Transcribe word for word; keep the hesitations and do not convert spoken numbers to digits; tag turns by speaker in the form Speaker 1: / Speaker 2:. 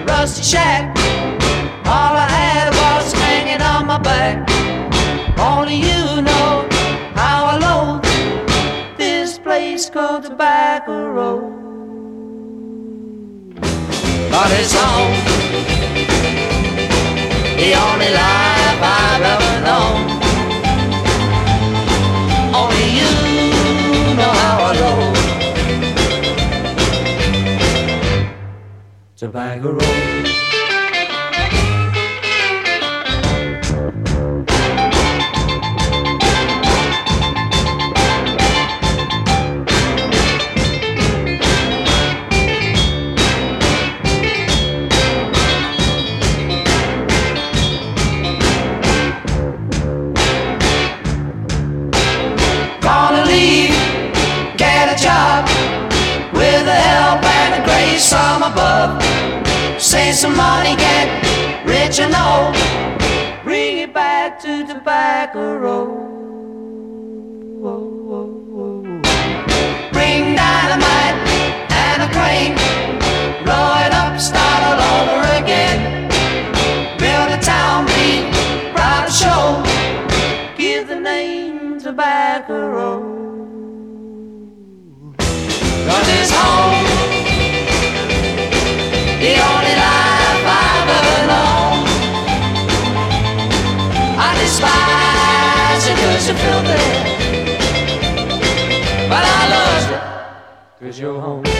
Speaker 1: rusty shack. All I had was hanging on my back. Only you know how I loathe this place called Tobacco Road. But it's home, the only life I've ever known. Only you know how I loathe Tobacco Road. Gonna leave, get a job with the help and the grace from above. Save some money, get rich and old. Bring it back to Tobacco Road. Bring dynamite and a crane. Blow it up, start all over again. Build a town, be proud to show. Give the name Tobacco Road. 'Cause it's home, the only life I've ever known. I despise you 'cause you're filthy, but I love you 'cause you're home.